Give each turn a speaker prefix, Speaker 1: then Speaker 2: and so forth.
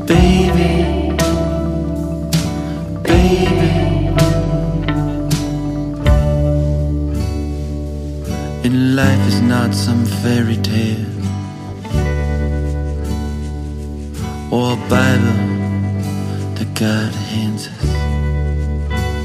Speaker 1: Baby, baby, and life is not some fairy tale or a Bible that God hands us.